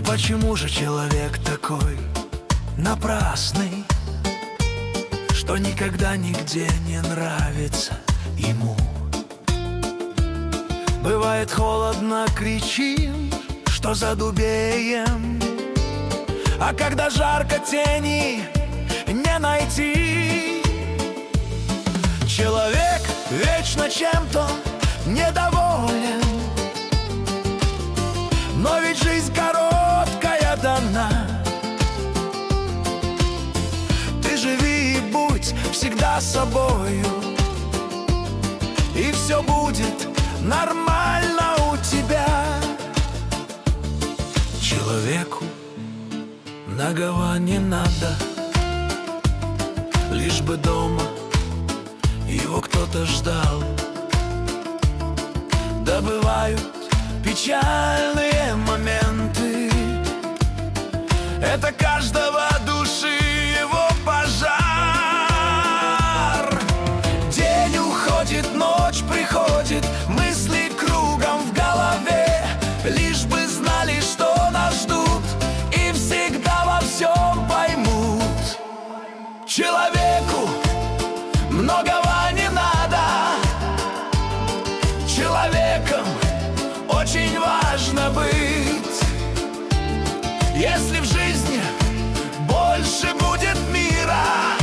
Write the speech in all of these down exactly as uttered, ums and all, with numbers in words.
Почему же человек такой напрасный, что никогда нигде не нравится ему? Бывает холодно, кричим, что задубеем, а когда жарко, тени не найти. Человек вечно чем-то недоволен, но ведь жизнь короткая дана. Ты живи и будь всегда собою, и все будет нормально у тебя. Человеку многого не надо, лишь бы дома его кто-то ждал. Да бывают печальные моменты, это каждого души его пожар. День уходит, ночь приходит, мысли кругом в голове, лишь бы знали, что нас ждут, и всегда во всем поймут. Человеку многого не надо, человеком очень важно быть. Если в жизни больше будет мира,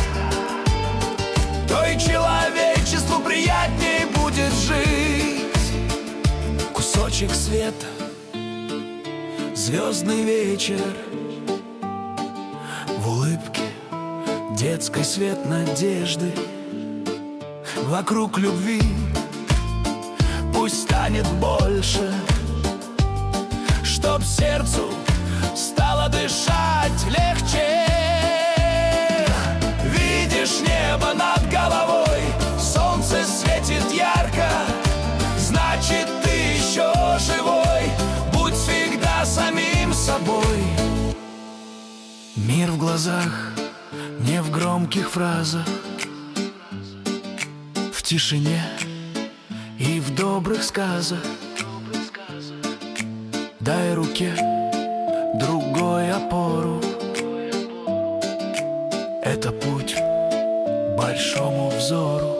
то и человечеству приятнее будет жить. Кусочек света, звездный вечер, в улыбке детской свет надежды, вокруг любви пусть станет больше, чтоб сердцу стало дышать легче. Видишь небо над головой, солнце светит ярко, значит, ты еще живой. Будь всегда самим собой. Мир в глазах, не в громких фразах, в тишине и в добрых сказах. Дай руке другой опору, это путь к большому взору.